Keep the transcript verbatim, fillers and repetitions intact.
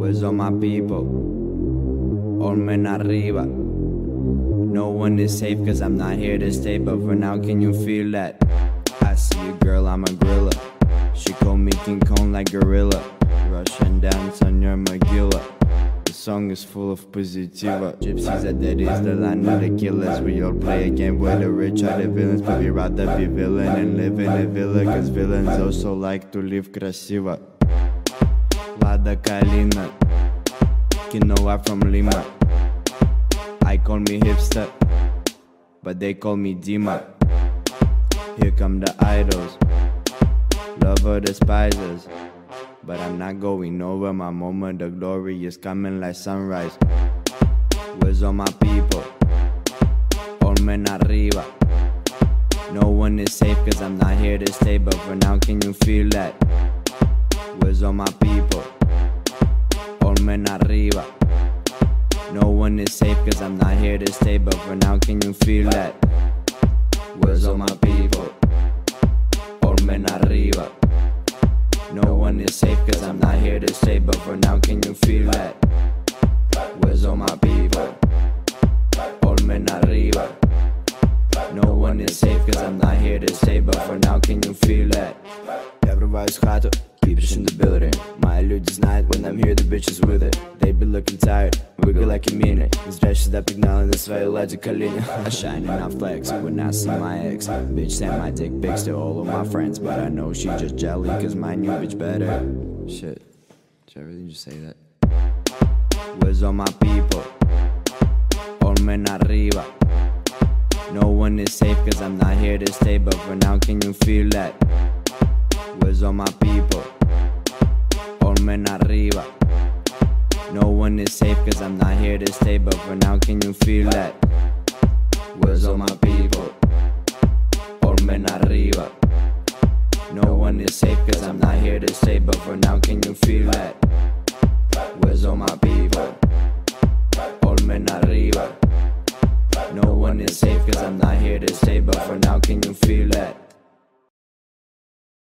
Where's all my people? All men arriba. No one is safe cause I'm not here to stay, but for now can you feel that? I see a girl, I'm a gorilla. She called me King Kong like gorilla. Russian dance on your Magilla. The song is full of positiva. Gypsies are dead is the land of the killers. We all play a game where the rich are the villains, but we rather be villain and live in a villa, cause villains also like to live красиво. Lada Kalina, Quinoa from Lima. I call me hipster, but they call me Dima. Here come the idols, lover despisers, but I'm not going over. My moment of glory is coming like sunrise. Where's all my people? All men arriba. No one is safe cause I'm not here to stay, but for now can you feel that? Where's all my people? All men arriba. No one is safe cause I'm not here to stay, but for now can you feel that? Where's all my people? All men arriba. No one is safe cause I'm not here to stay, but for now can you feel that? Where's all my people? All men arriba. No one is safe cause I'm not here to stay, but for now can you feel that? Я врываюсь в хату, peepers in the building. Мои люди знают, when I'm here the bitches with it. They be looking tired, wiggle like a minute. Зря сюда пигнали на своей ладе колени. I shine and I flex when I see my ex. Bitch send my dick pics to all of my friends, but I know she just jelly cause my new bitch better. Shit, did I really just say that? Where's all my people? All men arriba. No one is safe cause I'm not here to stay, but for now can you feel that? Where's all my people? All men arriba. No one is safe cause I'm not here to stay, but for now can you feel that? Where's all my people? All men arriba. No one is safe cause I'm not here to stay, but for now can you feel that? Where's all my people? All men arriba. No one is safe cause I'm not here to stay, but for now can you feel that?